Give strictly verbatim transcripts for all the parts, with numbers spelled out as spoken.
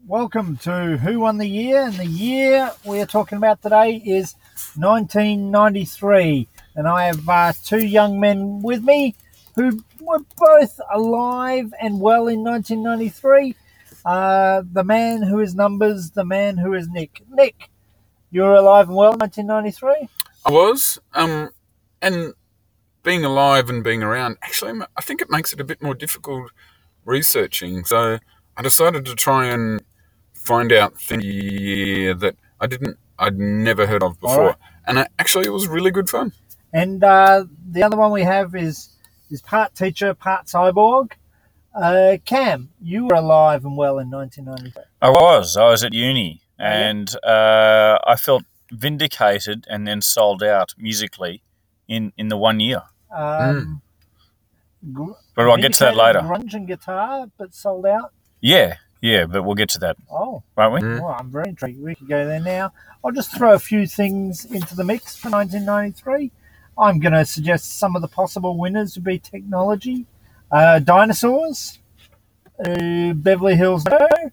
welcome to Who Won the Year? And the year we are talking about today is nineteen ninety-three. And I have uh, two young men with me who were both alive and well in nineteen ninety-three. Uh, the man who is numbers, the man who is Nick. Nick, you were alive and well in nineteen ninety-three? I was. Um, and being alive and being around, actually, I think it makes it a bit more difficult researching. So I decided to try and find out things that I didn't, I'd never heard of before. Right. And I, actually, it was really good fun. And uh, the other one we have is is part teacher, part cyborg. Uh, Cam, you were alive and well in nineteen ninety-three. I was. I was at uni, and uh, I felt vindicated and then sold out musically in, in the one year. Um, mm. gr- but I'll get to that later. Grunge and guitar, but sold out? Yeah, yeah, but we'll get to that. Oh. Won't we? Mm. Well, I'm very intrigued. We could go there now. I'll just throw a few things into the mix for nineteen ninety-three. I'm going to suggest some of the possible winners would be technology. Uh, dinosaurs, uh, Beverly Hills,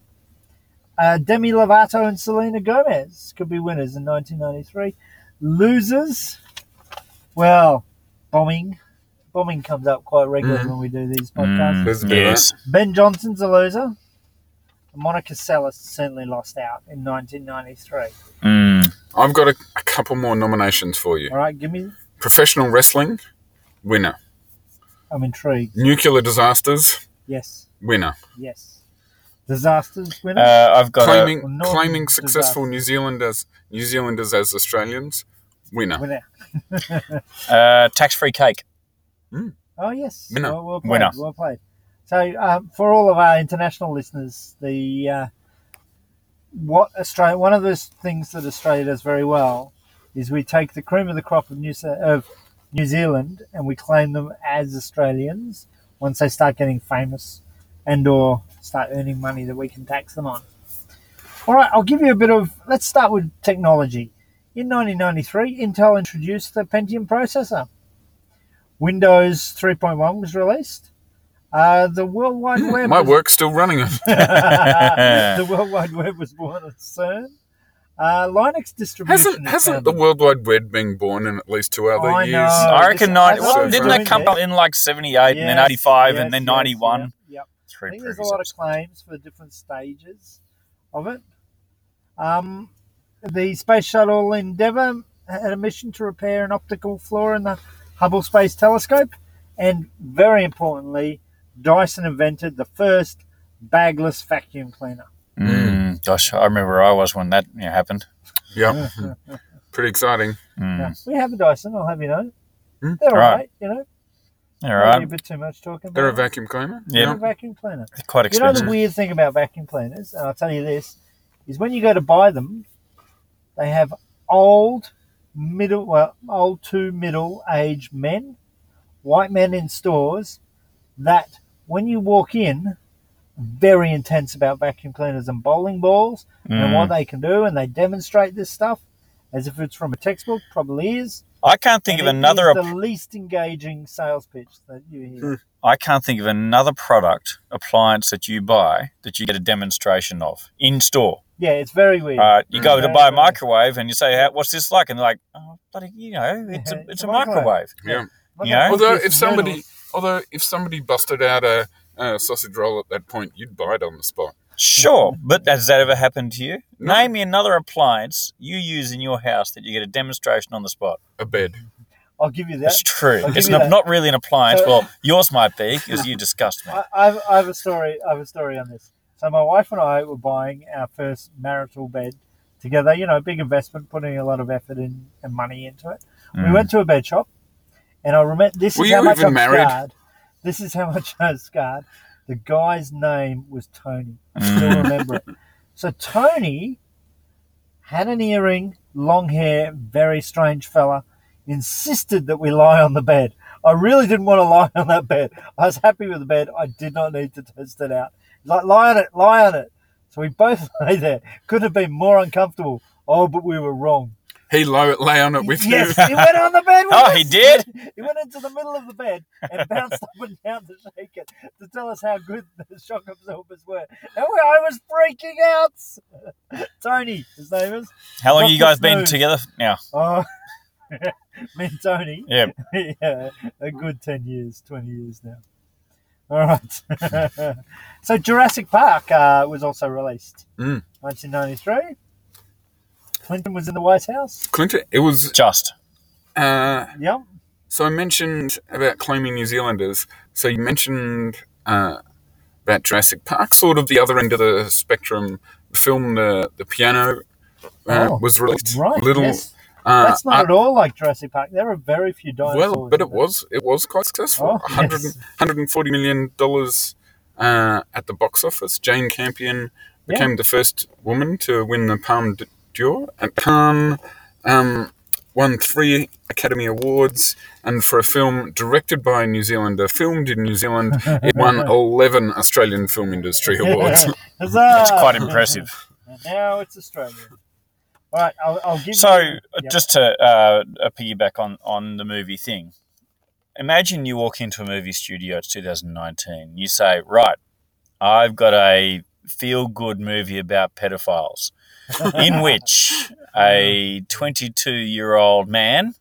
uh, Demi Lovato and Selena Gomez could be winners in nineteen ninety-three. Losers, well, bombing. Bombing comes up quite regularly mm. when we do these podcasts. Mm, yes. Ben Johnson's a loser. Monica Seles certainly lost out in nineteen ninety-three. Mm. I've got a, a couple more nominations for you. All right, give me. Professional wrestling, winner. I'm intrigued. Nuclear disasters, yes. Winner. Yes. Disasters, winner. Uh, I've got claiming a, claiming successful New Zealanders New Zealanders as Australians, winner. Winner. uh, tax-free cake. Mm. Oh yes, winner. Well, well played. Winner. Well played. So um, for all of our international listeners, the uh, what Australia one of the things that Australia does very well is we take the cream of the crop of New, of New Zealand and we claim them as Australians once they start getting famous and or start earning money that we can tax them on. All right, I'll give you a bit of, let's start with technology. In nineteen ninety-three, Intel introduced the Pentium processor. Windows three point one was released. Uh, the World Wide Web... My was, work's still running. The World Wide Web was born at CERN. Uh, Linux distribution... Hasn't, hasn't the World Wide Web been born in at least two other I years? know. I reckon... I ninety, well, didn't that come up in like seventy-eight yes, and then eighty-five yes, and then yes, ninety-one? Yep. yep. Three I think there's a lot of claims for different stages of it. Um, the Space Shuttle Endeavour had a mission to repair an optical flaw in the Hubble Space Telescope. And very importantly, Dyson invented the first bagless vacuum cleaner. Mm, gosh, I remember where I was when that you know, happened. Yeah. Pretty exciting. Mm. Yeah. We have a Dyson, I'll have you know. Mm. They're all right. right, you know. All right. Maybe a bit too much talking about They're a it. vacuum cleaner? They're Yeah. a vacuum cleaner. They're quite You know expensive. the weird thing about vacuum cleaners, and I'll tell you this, is when you go to buy them, they have old, middle, well, old to middle-aged men, white men in stores, that when you walk in, very intense about vacuum cleaners and bowling balls mm. and what they can do, and they demonstrate this stuff as if it's from a textbook, probably is. I can't think and of it another... is the least engaging sales pitch that you hear. I can't think of another product, appliance that you buy that you get a demonstration of in store. Yeah, it's very weird. Uh, you mm. go very, to buy a very microwave and you say, "How, what's this like?" And they're like, "Oh, bloody, you know, it's a, it's, it's a, a microwave." microwave. Yeah. You know? Although if somebody, although if somebody busted out a, a sausage roll at that point, you'd buy it on the spot. Sure, but has that ever happened to you? No. Name me another appliance you use in your house that you get a demonstration on the spot. A bed. I'll give you that. That's true. I'll It's not, not, not really an appliance. So, well, yours might be because you disgust me. I, I, have, I have a story. I have a story on this. So my wife and I were buying our first marital bed together. You know, a big investment, putting a lot of effort in and money into it. Mm. We went to a bed shop, and I remember this were is you how much even I'm married? scarred. This is how much I'm scarred. The guy's name was Tony. I still remember it. So Tony had an earring, long hair, very strange fella, insisted that we lie on the bed. I really didn't want to lie on that bed. I was happy with the bed. I did not need to test it out. He's like, lie on it, lie on it. So we both lay there. Couldn't have been more uncomfortable. Oh, but we were wrong. he low, lay on it with yes, you. he went on the bed with Oh, us. he did? He went into the middle of the bed and bounced up and down to shake it to tell us how good the shock absorbers were. And I was freaking out. Tony, his name is. How long have you Doctor guys been Snooze. together now? Oh, me and Tony. Yeah. yeah, a good ten years, twenty years now. All right. So Jurassic Park uh, was also released. Mm. nineteen ninety-three. Clinton was in the White House. Clinton, it was. Just. Uh, Yep. so I mentioned about claiming New Zealanders. So you mentioned uh, about Jurassic Park, sort of the other end of the spectrum. The film, The, the Piano, uh, Oh, was released. Right, Little, yes. uh, That's not uh, at all like Jurassic Park. There are very few dinosaurs. Well, but in it that. was it was quite successful. Oh, one hundred, yes. one hundred forty million dollars uh, at the box office. Jane Campion became Yeah. the first woman to win the Palme d'Or at Cannes. Um, won three Academy Awards, and for a film directed by a New Zealander, filmed in New Zealand, it won eleven Australian Film Industry Awards. Huzzah! That's quite impressive. And now it's Australian. All right, I'll, I'll give So, you... uh, Yep. just to uh, uh, piggyback on, on the movie thing, imagine you walk into a movie studio, it's two thousand nineteen, you say, right, I've got a feel-good movie about pedophiles, in which a twenty-two-year-old man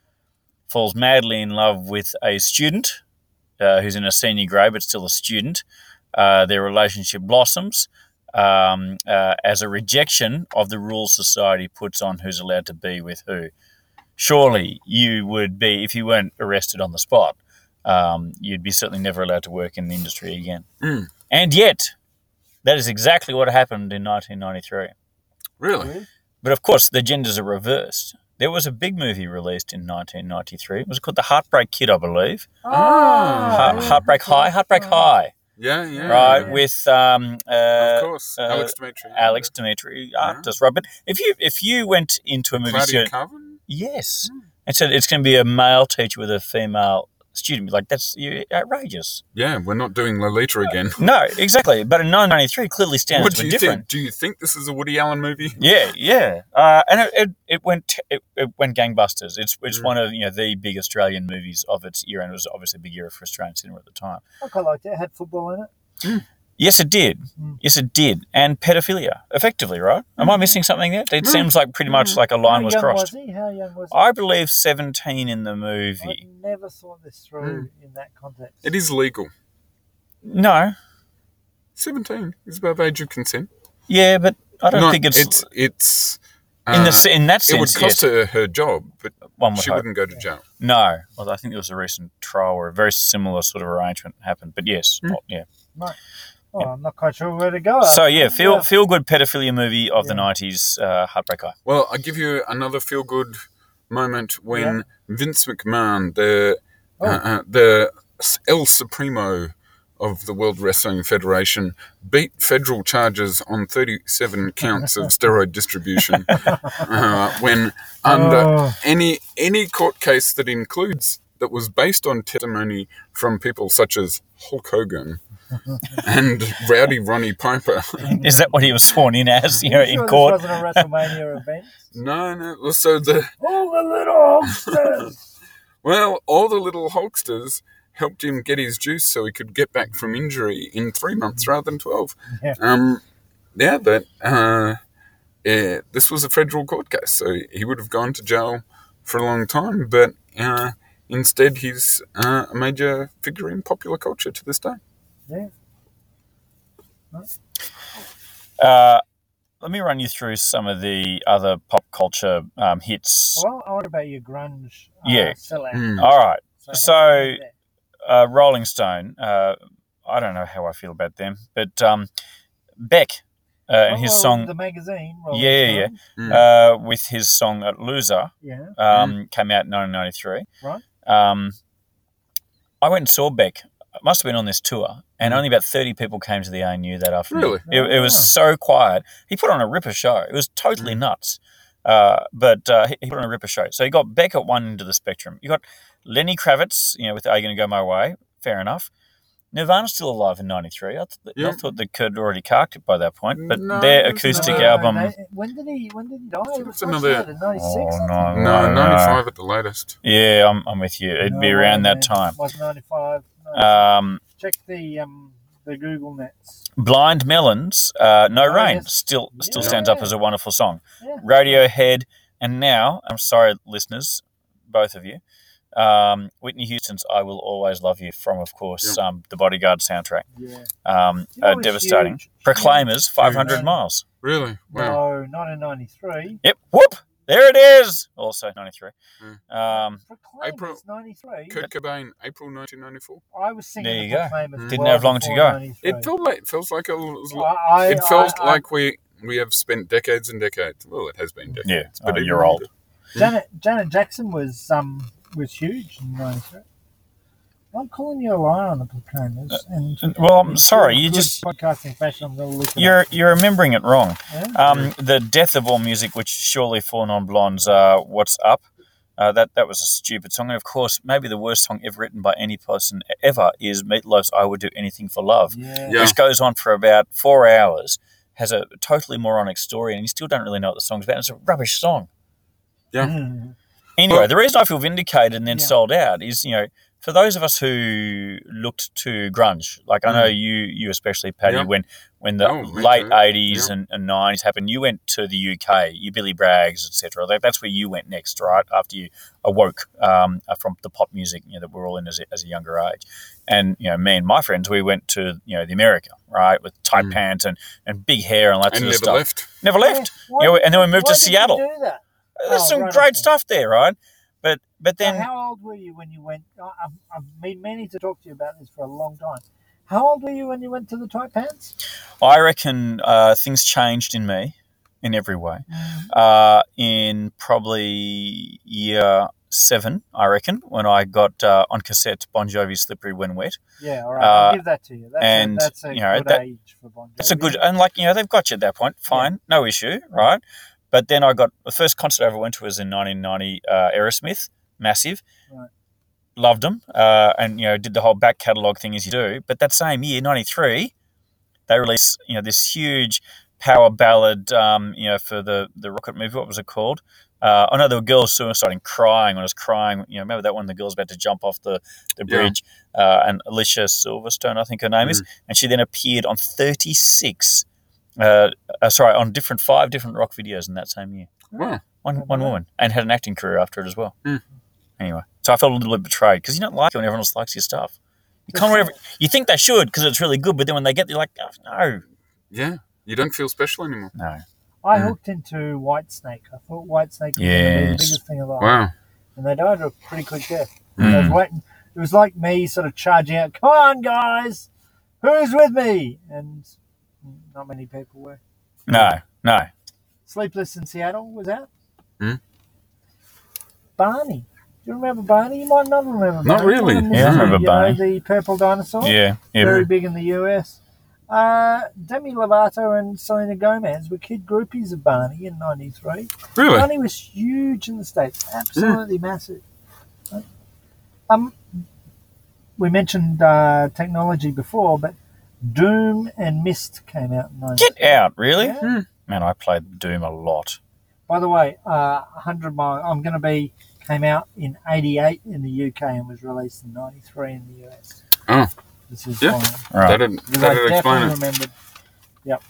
falls madly in love with a student uh, who's in a senior grade but still a student. Uh, their relationship blossoms um, uh, as a rejection of the rules society puts on who's allowed to be with who. Surely you would be, if you weren't arrested on the spot, um, you'd be certainly never allowed to work in the industry again. Mm. And yet, that is exactly what happened in nineteen ninety-three. Really? But of course, the genders are reversed. There was a big movie released in nineteen ninety-three. It was called The Heartbreak Kid, I believe. Oh, Heart, Heartbreak High, Heartbreak High, Yeah, yeah. right? yeah. With um, uh, Of course. uh, Alex Dimitri. Alex Dimitri, artist, right? But if you if you went into a movie Claudia studio, Carvin? yes, and said it's going to be a male teacher with a female student, like that's you're outrageous. Yeah, we're not doing Lolita again. No, exactly. But in nineteen ninety-three, clearly What standards do were you different. think? Do you think this is a Woody Allen movie? Yeah, yeah, uh, and it, it, it went it, it went gangbusters. It's it's Mm. one of you know the big Australian movies of its era, and it was obviously a big era for Australian cinema at the time. I quite liked it. It had football in it. Yes, it did. Mm. Yes, it did, and pedophilia, effectively, right? Am I missing something there? It Mm. seems like pretty much like a line How was young crossed. was he? How young was he? I believe seventeen in the I movie. never thought this through in that context. It is legal. No, seventeen is above age of consent. yeah, but I don't No, think it's, it's it's uh, in the se- in that it would sense. cost Yes, her her job, but one would she hope. wouldn't go to jail. No, well, I think there was a recent trial where a very similar sort of arrangement happened. But yes, Mm. oh, yeah. Oh, I'm not quite sure where to go. So yeah, feel Yeah. feel good pedophilia movie of the Yeah. nineties, uh, Heartbreak High. Well, I give you another feel good moment when Vince McMahon, the Oh. uh, uh, the El Supremo of the World Wrestling Federation, beat federal charges on thirty-seven counts of steroid distribution uh, when under Oh. any any court case that includes that was based on testimony from people such as Hulk Hogan and Rowdy Ronnie Piper. Is that what he was sworn in as? You know, Are you in sure court. This wasn't a WrestleMania event. No, no. So the All the little Hulksters. well, all the little Hulksters helped him get his juice so he could get back from injury in three months rather than twelve. Yeah. Um, yeah, but uh, yeah, this was a federal court case, so he would have gone to jail for a long time. But uh, instead, he's uh, a major figure in popular culture to this day. Yeah. Uh, let me run you through some of the other pop culture um, hits. Well, I what about your grunge uh, Yeah. sellout? Mm. All right, how So- do you do that? uh, Rolling Stone. Uh, I don't know how I feel about them, but um, Beck uh, and his Oh, song, the magazine. Rolling Yeah, yeah, Stone. uh, with his song uh, "Loser," yeah. um, came out in nineteen ninety-three. Right. Um, I went and saw Beck. I must have been on this tour, and Mm. only about thirty people came to the A N U that afternoon. Really? It, it was Ah. so quiet. He put on a ripper show. It was totally Mm. nuts. Uh, but uh, he, he put on a ripper show. So you got Beck at one end of the spectrum. You got Lenny Kravitz, you know, with "Are You Gonna Go My Way?" Fair enough. Nirvana's still alive in ninety-three. I, th- I Yeah. thought that Kurt already carked it by that point, but No, their it's acoustic not. album... they- when did he? When did he die? think It it's was another- another ninety-six. Oh, no. No, no. ninety-five at the latest. Yeah, I'm, I'm with you. It'd be around that time. Was ninety-five. Um, Check the um the Google Nets. Blind Melons, uh, No Oh, Rain, yes. still still Yeah. stands up as a wonderful song. Yeah. Radiohead, and now, I'm sorry, listeners, both of you, um, Whitney Houston's I Will Always Love You from, of course, Yeah. um, the Bodyguard soundtrack. Yeah. Um, You know uh, what's devastating. huge? Proclaimers, five hundred Huge. miles. Really? Wow. No, not in ninety-three. Yep, whoop, there it is. Also ninety-three. Um, Proclaimers, April- ninety-three. Kurt Cobain, April nineteen ninety-four. I was singing There the you go. Proclaimers Mm. Didn't well have long to before go. ninety-three. It felt like it feels like a, it was- I, I, it felt I, like we we have spent decades and decades. Well, it has been decades. yeah, but oh, even you're old. longer. Janet Janet Jackson was um was huge in ninety-three. I'm calling you a liar on the Proclaimers. And Well, I'm sorry, you good just podcasting fashion. I'm going to look it you're up. you're remembering it wrong. Yeah? Um, the death of all music, which surely fallen on blondes. Uh, What's up? Uh, that that was a stupid song, and of course, maybe the worst song ever written by any person ever is Meatloaf's "I Would Do Anything for Love," Yeah. Yeah. which goes on for about four hours, has a totally moronic story, and you still don't really know what the song's about. It's a rubbish song. Yeah. Mm. Anyway, Well- the reason I feel vindicated and then Yeah. sold out is, you know, for those of us who looked to grunge, like I know you, you especially, Paddy, Yeah. when when the Oh, me late too. eighties Yeah. and, and nineties happened, you went to the U K, you Billy Braggs, et cetera. That, that's where you went next, right? After you awoke um, from the pop music, you know, that we're all in as a, as a younger age. And, you know, me and my friends, we went to, you know, the America, right, with tight Mm. pants and, and big hair and all that And sort of never stuff. left. Never left. Yeah. Why You know, did and then we you- moved why to did you Seattle. do that? There's Oh, some right, great okay. stuff there, right? But but So then how old were you when you went? I- I've, I've been meaning to talk to you about this for a long time. How old were you when you went to the tight pants? I reckon uh, things changed in me in every way. Uh, in probably year seven, I reckon, when I got uh, on cassette Bon Jovi's "Slippery When Wet." Yeah, all right. Uh, I'll give that to you. That's and, a, that's a you know, good that- age for Bon Jovi. It's a good, and like, you know, they've got you at that point, fine, no issue, right? But then I got, the first concert I ever went to was in nineteen ninety, uh, Aerosmith, massive. Right. Loved them, uh, and, you know, did the whole back catalogue thing as you do. But that same year, ninety-three, they released, you know, this huge power ballad, um, you know, for the, the rocket movie. What was it called? Uh, I know there were girls suiciding, crying when I was crying. You know, remember that one? The girl's about to jump off the, the Yeah. bridge, uh, and Alicia Silverstone, I think her name is, Mm. and she then appeared on thirty-six, uh, uh, sorry, on different five different rock videos in that same year. Wow. One one woman, and had an acting career after it as well. Mm. Anyway, so I felt a little bit betrayed because you don't like it when everyone else likes your stuff. You can't whatever you think they should because it's really good, but then when they get, you're like, oh, no, Yeah. You don't feel special anymore. no. I Mm. hooked into Whitesnake. I thought Whitesnake was going to be the Yes. biggest thing of all. Wow. And they died a pretty quick death. Mm. I was waiting. It was like me sort of charging out, come on, guys, who's with me? And not many people were. No, no. Sleepless in Seattle was out. Hmm? Barney. Do you remember Barney? You might not remember Not Barney. really. One of Yeah, I the- remember you Barney. Know, the purple dinosaur. Yeah, yeah. Very big in the U S. Uh, Demi Lovato and Selena Gomez were kid groupies of Barney in ninety-three. Really? Barney was huge in the States. Absolutely massive. Um, we mentioned uh, technology before, but Doom and Myst came out in ninety-three. Get out, really? Yeah. Man, I played Doom a lot. By the way, uh, one hundred Mile, I'm going to be, came out in eighty-eight in the U K and was released in ninety-three in the U S. Oh. This is Yeah. fine. Right. That'd, Because I that'd explain definitely it. remembered. Yep.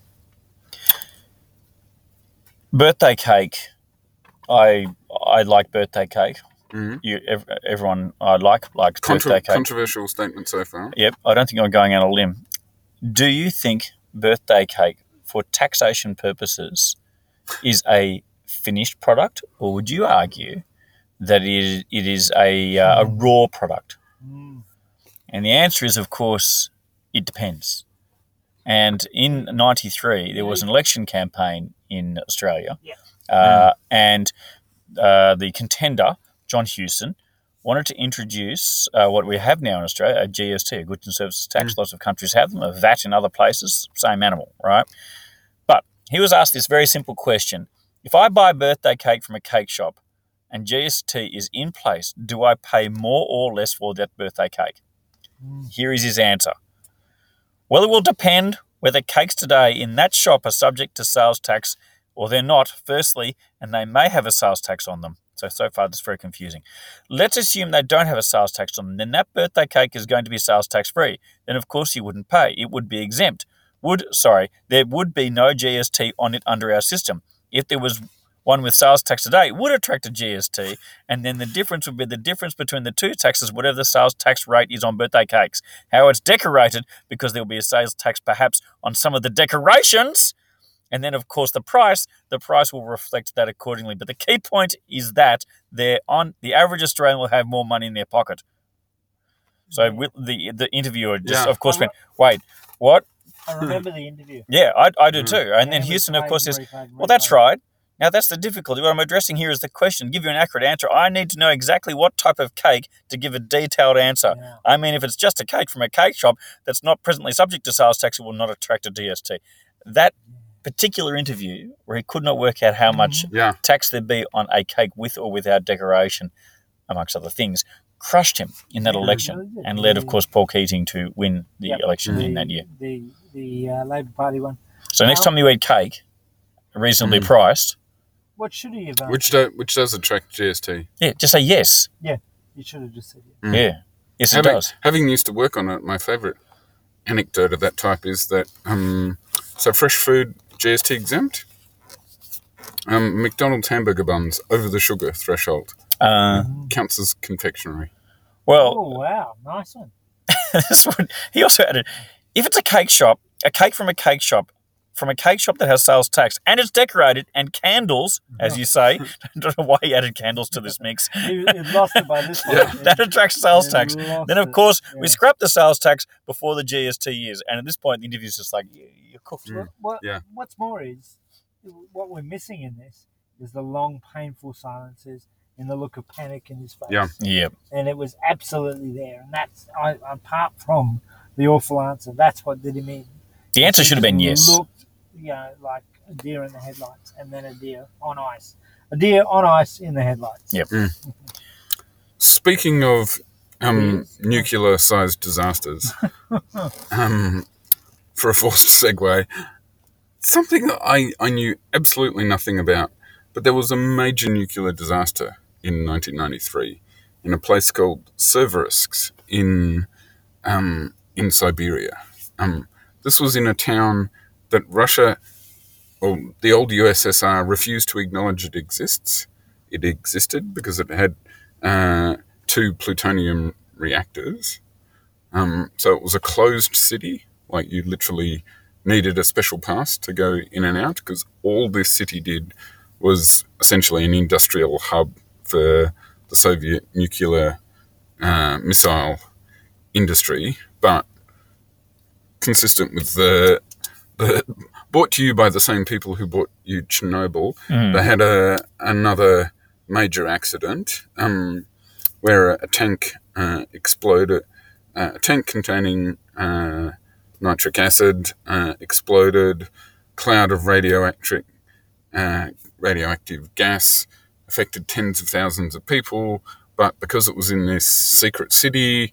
Birthday cake. I I like birthday cake. Mhm. You, ev- everyone I like likes Contra- birthday cake. controversial statement so far. Yep, I don't think I'm going on a limb. Do you think birthday cake, for taxation purposes, is a finished product, or would you argue that it is, it is a, uh, a raw product? Mm. And the answer is, of course, it depends. And in ninety-three, there was an election campaign in Australia, Yeah. uh, and uh, the contender, John Hewson, wanted to introduce uh, what we have now in Australia, a G S T, a goods and services tax. Mm. Lots of countries have them, a V A T in other places, same animal, right? But he was asked this very simple question. If I buy birthday cake from a cake shop and G S T is in place, do I pay more or less for that birthday cake? Mm. Here is his answer. Well, it will depend whether cakes today in that shop are subject to sales tax or they're not, firstly, and they may have a sales tax on them. So, so far, that's very confusing. Let's assume they don't have a sales tax on them. Then that birthday cake is going to be sales tax free. Then, of course, you wouldn't pay. It would be exempt. Would, sorry, there would be no G S T on it under our system. If there was one with sales tax today, it would attract a G S T, and then the difference would be the difference between the two taxes, whatever the sales tax rate is on birthday cakes. How it's decorated, because there will be a sales tax perhaps on some of the decorations, and then, of course, the price, the price will reflect that accordingly. But the key point is that they're on the average Australian will have more money in their pocket. So with the the interviewer just, Yeah. of course, went, wait, what? I remember the interview. Yeah, I, I do Mm. too. And then Yeah, Houston, of repaid, course, says, repaid, well, that's repaid. right. Now, that's the difficulty. What I'm addressing here is the question. Give you an accurate answer. I need to know exactly what type of cake to give a detailed answer. Yeah. I mean, if it's just a cake from a cake shop that's not presently subject to sales tax, it will not attract a D S T. That particular interview, where he could not work out how much Yeah. tax there'd be on a cake with or without decoration, amongst other things, crushed him in that Yeah, election really did. and led, of course, Paul Keating to win the Yep. election the, in that year. The, the uh, Labor Party one. So next Well- time you eat cake, reasonably Mm. priced, What should he have done? Which do, which does attract G S T. yeah, just say yes. You should have just said it. Mm. Yeah. Yes, it having, does. having used to work on it, my favourite anecdote of that type is that um, so fresh food G S T exempt. Um, McDonald's hamburger buns over the sugar threshold Uh, counts as confectionery. well, Oh, wow. Nice one. this one, he also added, if it's a cake shop, a cake from a cake shop, from a cake shop that has sales tax, and it's decorated, and candles, as you say, I don't know why he added candles to this mix, He, he lost it by this one. Yeah. that attracts sales He tax. lost Then, of it. course, Yeah. we scrap the sales tax before the G S T years. And at this point, the interview's just like, "You- you're cooked. Mm. What, Yeah. What's more is, what we're missing in this is the long, painful silences and the look of panic in his face. Yeah. Yeah. And it was absolutely there. And that's, I, apart from the awful answer, that's what did him in. The answer should have been He yes. Looked, you know, like a deer in the headlights, and then a deer on ice. A deer on ice in the headlights. Yep. Speaking of um, Yes. nuclear-sized disasters, um, for a forced segue, something that I, I knew absolutely nothing about, but there was a major nuclear disaster in nineteen ninety-three in a place called Seversk in um, in Siberia. Um, this was in a town that Russia, or the old U S S R, refused to acknowledge it exists. It existed because it had uh, two plutonium reactors. Um, so it was a closed city, like you literally needed a special pass to go in and out, because all this city did was essentially an industrial hub for the Soviet nuclear uh, missile industry, but consistent with the, the brought to you by the same people who brought you Chernobyl. Mm. They had a another major accident um, where a tank uh, exploded. Uh, a tank containing uh, nitric acid uh, exploded. Cloud of radioactive uh, radioactive gas affected tens of thousands of people. But because it was in this secret city,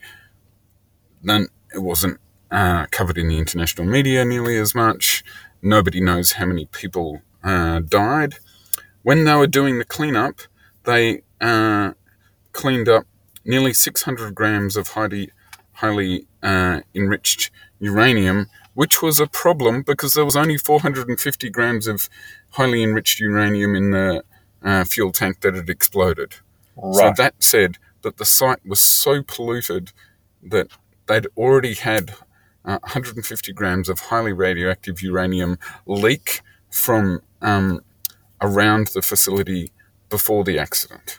then it wasn't uh, covered in the international media nearly as much. Nobody knows how many people uh, died. When they were doing the cleanup, they uh, cleaned up nearly six hundred grams of highly, highly uh, enriched uranium, which was a problem because there was only four hundred fifty grams of highly enriched uranium in the uh, fuel tank that had exploded. So Right. that said that the site was so polluted that they'd already had uh, one hundred fifty grams of highly radioactive uranium leak from um, around the facility before the accident.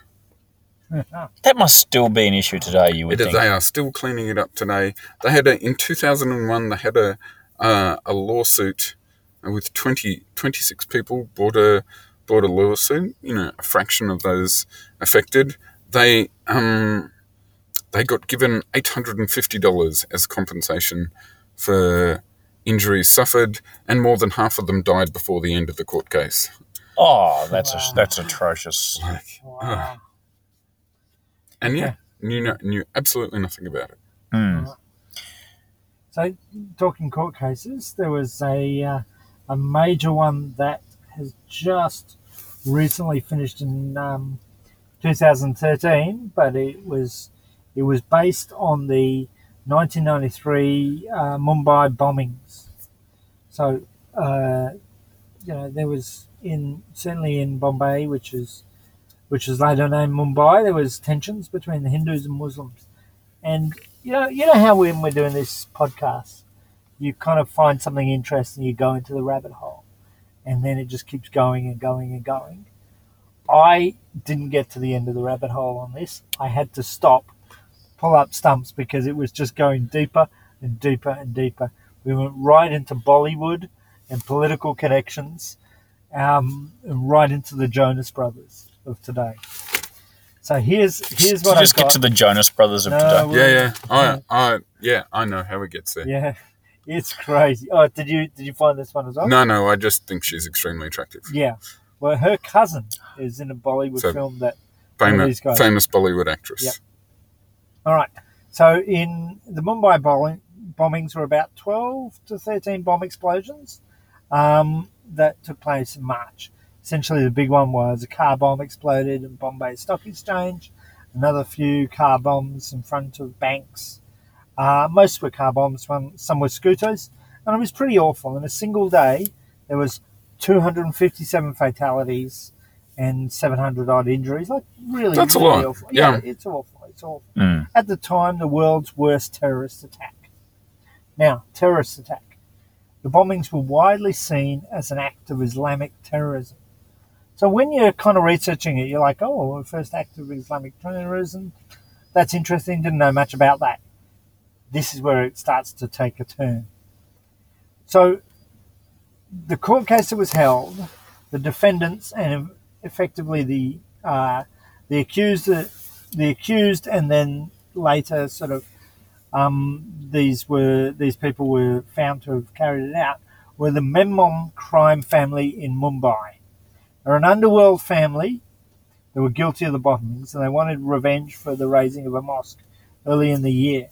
That must still be an issue today, you would It- think. they are still cleaning it up today. They had a, in two thousand one, they had a uh, a lawsuit with twenty, twenty-six people brought a brought a lawsuit. You know, a fraction of those affected. They um they got given eight hundred and fifty dollars as compensation for injuries suffered, and more than half of them died before the end of the court case. Oh, that's Wow. a, that's atrocious. Like, Wow. and yeah, knew no, knew absolutely nothing about it. Hmm. So, talking court cases, there was a uh, a major one that has just recently finished in um, two thousand thirteen, but it was it was based on the nineteen ninety-three uh, Mumbai bombings. So, uh, you know, there was in certainly in Bombay, which is which is later named Mumbai, there was tensions between the Hindus and Muslims. And you know, you know how when we're doing this podcast, you kind of find something interesting, you go into the rabbit hole, and then it just keeps going and going and going. I didn't get to the end of the rabbit hole on this. I had to stop, pull up stumps because it was just going deeper and deeper and deeper. We went right into Bollywood and political connections, um, and right into the Jonas Brothers of today. So here's here's what Did you just I've got. get to the Jonas Brothers of No, today? we- Yeah, yeah. Yeah. I, I, yeah, I know how it gets there. Yeah, it's crazy. Oh, did you did you find this one as well? No, no, I just think she's extremely attractive. Yeah. Well, her cousin is in a Bollywood So- film that. One of Famous, these guys. famous Bollywood actress. Yep. All right. So in the Mumbai bombing, bombings were about twelve to thirteen bomb explosions um, that took place in March. Essentially, the big one was a car bomb exploded in Bombay Stock Exchange. Another few car bombs in front of banks. Uh, most were car bombs. One, some were scooters, and it was pretty awful. In a single day, there was two hundred fifty-seven fatalities and seven hundred odd injuries. Like really, That's a really lot. awful. Yeah. it's awful. It's awful. Mm. At the time, the world's worst terrorist attack. Now, terrorist attack. The bombings were widely seen as an act of Islamic terrorism. So when you're kind of researching it, you're like, oh, the first act of Islamic terrorism, that's interesting, didn't know much about that. This is where it starts to take a turn. So the court case that was held, the defendants and effectively the uh, the accused, the accused, and then later sort of um, these were these people were found to have carried it out, were the Memon crime family in Mumbai. They're an underworld family that were guilty of the bombings, and they wanted revenge for the razing of a mosque early in the year.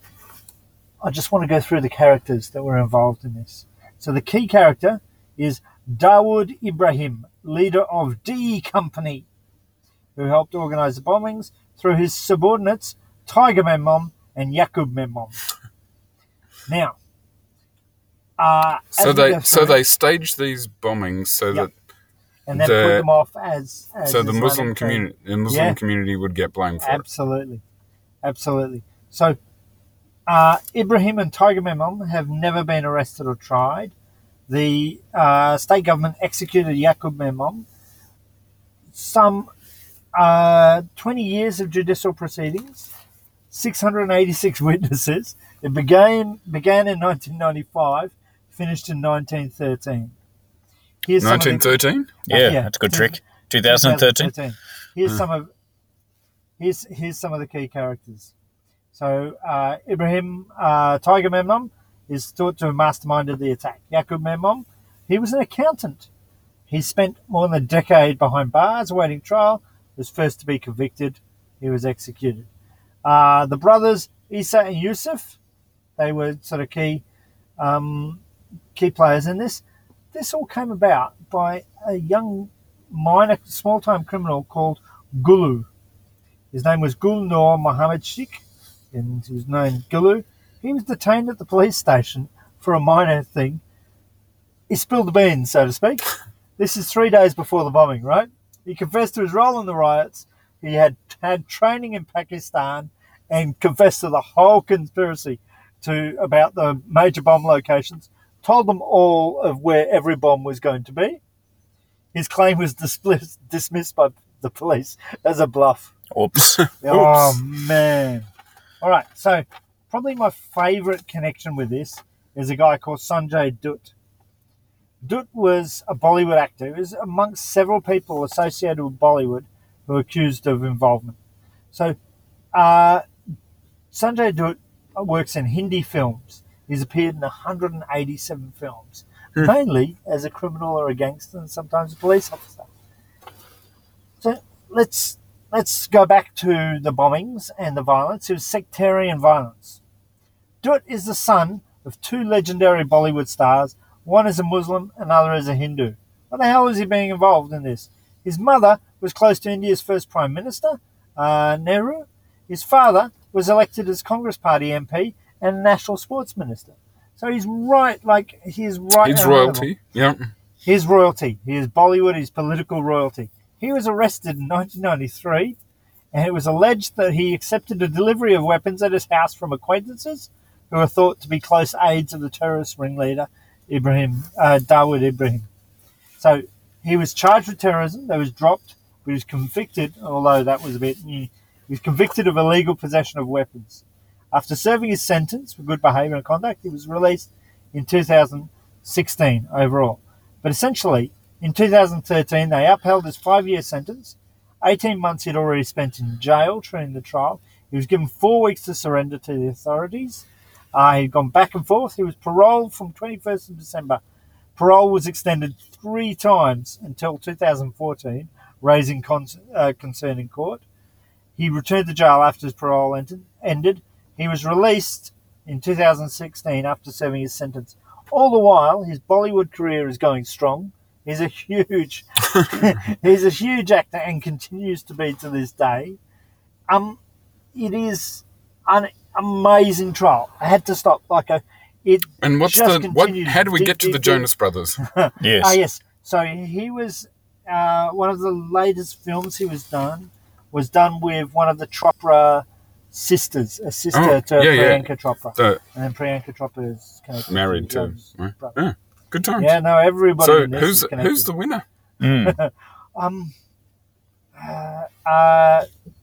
I just want to go through the characters that were involved in this. So the key character is Dawood Ibrahim, leader of D Company, who helped organise the bombings through his subordinates Tiger Memon and Yaqub Memon. Now, uh, So as we they, go so through they it, staged these bombings so Yep. that and then the- put them off as, as so the Islamic Muslim terror- community, the Muslim Yeah. community would get blamed for it. Absolutely, absolutely. So, uh, Ibrahim and Tiger Memon have never been arrested or tried. The uh, state government executed Yaqub Memon. Some uh, twenty years of judicial proceedings, six hundred eighty-six witnesses. It began began in nineteen ninety-five, finished in nineteen thirteen. Here's some of the- nineteen thirteen? Yeah, Yeah. that's a good trick. twenty thirteen. Here's Hmm. some of here's here's some of the key characters. So uh, Ibrahim uh, Tiger Memon is thought to have masterminded the attack. Yaqub Memon, he was an accountant. He spent more than a decade behind bars awaiting trial. Was first to be convicted. He was executed. Uh, the brothers Isa and Yusuf, they were sort of key um, key players in this. This all came about by a young minor, small-time criminal called Gulu. His name was Gulnur Mohammed Sheikh, and he was known Gulu. He was detained at the police station for a minor thing. He spilled the beans, so to speak. This is three days before the bombing, right? He confessed to his role in the riots. He had had training in Pakistan and confessed to the whole conspiracy to about the major bomb locations. Told them all of where every bomb was going to be. His claim was dis- dismissed by the police as a bluff. Oops. Oh, man. All right, so probably my favourite connection with this is a guy called Sanjay Dutt. Dutt was a Bollywood actor. He was amongst several people associated with Bollywood who were accused of involvement. So uh, Sanjay Dutt works in Hindi films. He's appeared in one hundred eighty-seven films, mainly as a criminal or a gangster and sometimes a police officer. So let's let's go back to the bombings and the violence. It was sectarian violence. Dutt is the son of two legendary Bollywood stars. One is a Muslim, another is a Hindu. What the hell is he being involved in this? His mother was close to India's first Prime Minister, uh, Nehru. His father was elected as Congress Party M P and National Sports Minister. So he's right, like, he's right. He's royalty, yeah. He's royalty. He is Bollywood, he's political royalty. He was arrested in nineteen ninety-three, and it was alleged that he accepted a delivery of weapons at his house from acquaintances who are thought to be close aides of the terrorist ringleader, Ibrahim, uh, Dawood Ibrahim. So he was charged with terrorism. That was dropped. He was convicted, although that was a bit new. He was convicted of illegal possession of weapons. After serving his sentence for good behaviour and conduct, he was released in two thousand sixteen overall. But essentially, in two thousand thirteen, they upheld his five-year sentence. eighteen months he'd already spent in jail during the trial. He was given four weeks to surrender to the authorities. Uh, he'd gone back and forth. He was paroled from twenty-first of December. Parole was extended three times until two thousand fourteen, raising con- uh, concern in court. He returned to jail after his parole entered, ended. He was released in two thousand sixteen after serving his sentence. All the while, his Bollywood career is going strong. He's a huge, he's a huge actor and continues to be to this day. Um, it is an amazing trial. I had to stop. Like a, it. And what's just the what? continued How do we deep, get to deep, the deep. Jonas Brothers? Yes. Ah, yes. So he was uh, one of the latest films he was done was done with one of the Chopra sisters, a sister Oh, to yeah, yeah. Priyanka Chopra, The and then Priyanka Chopra is connected married to to. his Right. brother. Yeah, good times. Yeah, no, everybody. So in this who's is connected. who's the winner? Mm. um uh, uh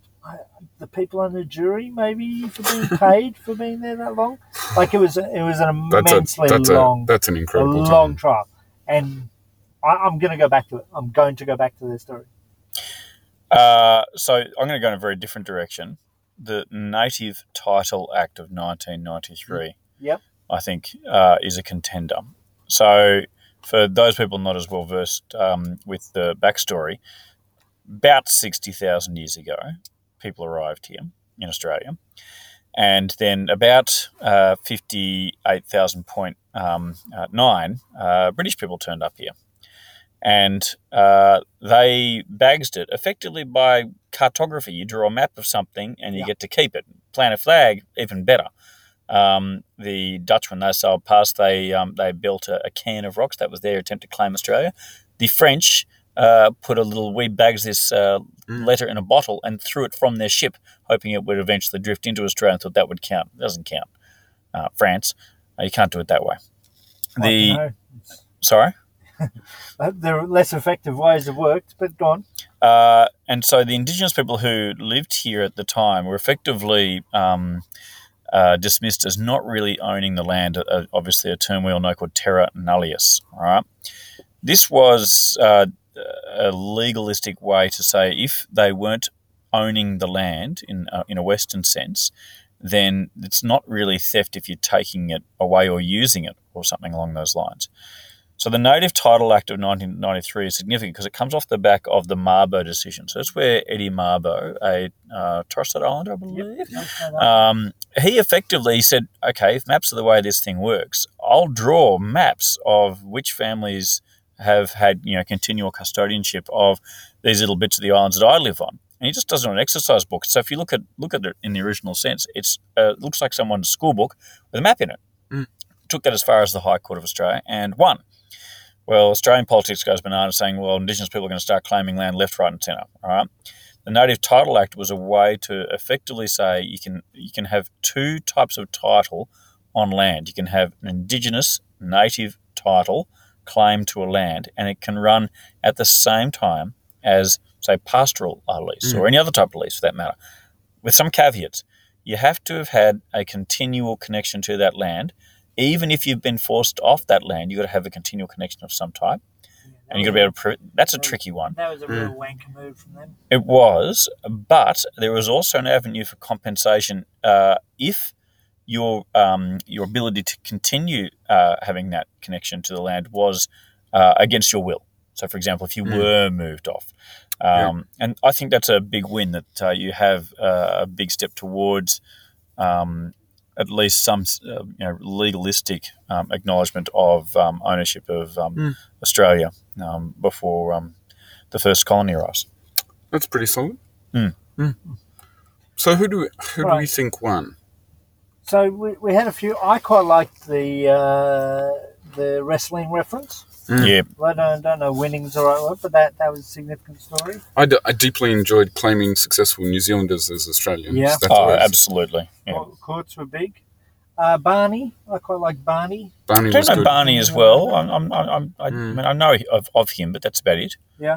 the people on the jury maybe for being paid for being there that long. Like it was it was an That's a immensely that's long a that's an a incredible long time. trial, and I, I'm going to go back to it. I'm going to go back to their story. Uh, so I'm going to go in a very different direction. The Native Title Act of nineteen ninety-three, Yep. I think, uh, is a contender. So for those people not as well versed um, with the backstory, about sixty thousand years ago, people arrived here in Australia. And then about uh, fifty-eight thousand point nine uh, British people turned up here. And uh, they bagsed it effectively by cartography. You draw a map of something and you Yeah. get to keep it. Plant a flag, even better. Um, the Dutch, when they sailed past, they um, they built a, a cairn of rocks. That was their attempt to claim Australia. The French uh, put a little, we bags this uh, Mm. letter in a bottle and threw it from their ship, hoping it would eventually drift into Australia and thought that would count. It doesn't count. Uh, France, uh, you can't do it that way. I The don't know. Sorry? Uh, There are less effective ways of worked, but go on. Uh, and so the Indigenous people who lived here at the time were effectively um, uh, dismissed as not really owning the land, uh, obviously a term we all know called terra nullius. All right? This was uh, a legalistic way to say if they weren't owning the land in, uh, in a Western sense, then it's not really theft if you're taking it away or using it or something along those lines. So the Native Title Act of nineteen ninety-three is significant because it comes off the back of the Mabo decision. So that's where Eddie Mabo, a uh, Torres Strait Islander, I believe, um, he effectively said, okay, if maps are the way this thing works, I'll draw maps of which families have had, you know, continual custodianship of these little bits of the islands that I live on. And he just does it on an exercise book. So if you look at look at it in the original sense, it's uh, looks like someone's school book with a map in it. Mm. Took that as far as the High Court of Australia and won. Well, Australian politics goes bananas saying, well, Indigenous people are going to start claiming land left, right and centre. All right. The Native Title Act was a way to effectively say you can you can have two types of title on land. You can have an Indigenous native title claim to a land, and it can run at the same time as, say, pastoral lease Mm. or any other type of lease for that matter, with some caveats. You have to have had a continual connection to that land. Even if you've been forced off that land, you've got to have a continual connection of some type. And you've got to be able to prove that's a tricky one. That was a Mm. real wanker move from them. It was, but there was also an avenue for compensation uh, if your um, your ability to continue uh, having that connection to the land was uh, against your will. So, for example, if you Mm. were moved off. Um, and I think that's a big win, that uh, you have uh, a big step towards um, at least some uh, you know legalistic um, acknowledgement of um, ownership of um, Mm. Australia um, before um, the first colony arrives. That's pretty solid. Mm. Mm. So who do we, who do we Right. think won? So we, we had a few. I quite liked the uh, the wrestling reference. Mm. Yeah, I don't, don't know winning's the right word, but that, that was a significant story. I, d- I deeply enjoyed claiming successful New Zealanders as Australians. Yeah. That's oh, always- absolutely. Yeah. Cour- Courts were big. Uh, Barney, I quite like Barney. Barney I don't was know good. Barney as well. I'm, I'm, I'm, I, Mm. I mean, I know of, of him, but that's about it. Yeah.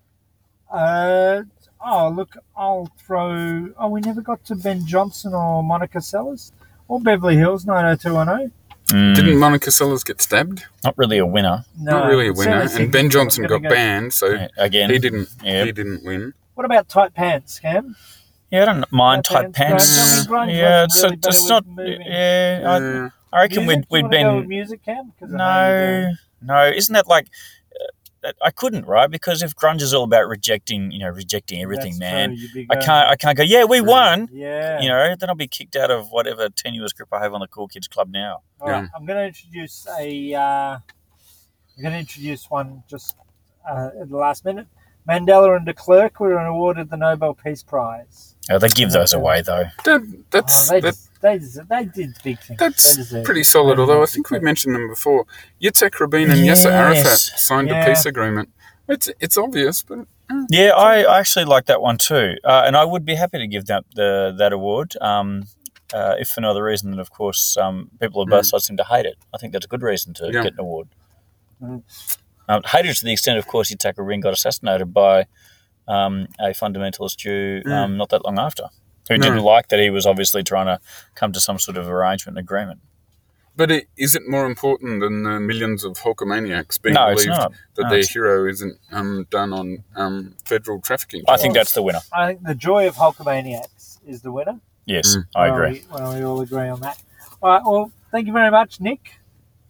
Uh, oh, look, I'll throw. Oh, we never got to Ben Johnson or Monica Sellers or Beverly Hills nine oh two one oh. Mm, Didn't Monica Sellers get stabbed? not really a winner. No, Not really a it's winner. certainly And Ben significant. Johnson I'm got gonna go- banned, so Yeah, again, he didn't. Yeah. He didn't win. What about tight pants, Cam? Yeah, I don't mind Tight tight pants, pants. grunge. I mean, grunge yeah, wasn't it's, really, but it's it was not. moving. Yeah, I, Yeah. I reckon Music? we'd Do we'd you wanna go with been. music, Cam? 'Cause I know you No, no, isn't that like? Uh, I couldn't, right? Because if grunge is all about rejecting, you know, rejecting go- everything, That's man. true, you'd be I going- can't, I can't go. Yeah, we won. Yeah. You know, then I'll be kicked out of whatever tenuous grip I have on the Cool Kids Club now. All right, Yeah. I'm going to introduce a. Uh, I'm going to introduce one just uh, at the last minute. Mandela and de Klerk were awarded the Nobel Peace Prize. Oh, they give those away though. That, that's Oh, they, that, des- they, des- they did big things. They that's deserve pretty it. solid. They Although I deserve think it. we mentioned them before. Yitzhak Rabin and Yasser Arafat Yes. signed Yeah. a peace agreement. It's it's obvious, but Yeah, I, I actually like that one too, uh, and I would be happy to give that the that award. Um, uh, if for no other reason than, of course, um, people of both Mm. sides seem to hate it. I think that's a good reason to Yeah. get an award. Mm. Um, hate it to the extent, of course, Yitzhak Rabin got assassinated by um, a fundamentalist Jew um, not that long after, who No. didn't like that he was obviously trying to come to some sort of arrangement and agreement. but it, is it more important than the millions of Hulkamaniacs being No, it's believed not. that No, their it's- hero isn't um, done on um, federal trafficking? I think Well, that's the winner. I think the joy of Hulkamaniacs is the winner. Yes, Mm. I Well, agree. we, well, we all agree on that. All right. Well, thank you very much, Nick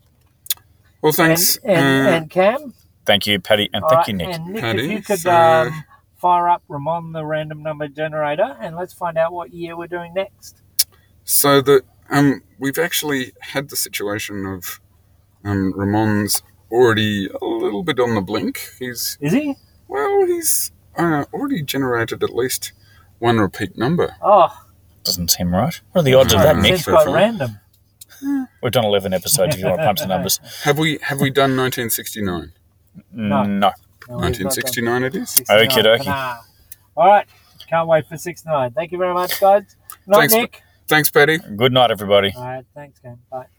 Well, thanks. and and, uh, and Cam. Thank you, Paddy, and All thank right, you, Nick. And Nick, Paddy, if you could so- um, fire up Ramon, the random number generator, and let's find out what year we're doing next. So that um, we've actually had the situation of um, Ramon's already a little bit on the blink. He's Is he? well, he's uh, already generated at least one repeat number. Oh, Doesn't seem right. What are the odds of No, that, no, Nick? seems so quite far. random. We've done eleven episodes if you want to punch the numbers. Have we have we done nineteen sixty-nine? No. No. No, we've not done nineteen sixty-nine it is. sixty-nine. Okie dokie. Nah. All right. Can't wait for sixty-nine. Thank you very much, guys. Good night, Thanks, Nick. Thanks, Paddy. Good night, everybody. All right. Thanks, Cam. Bye.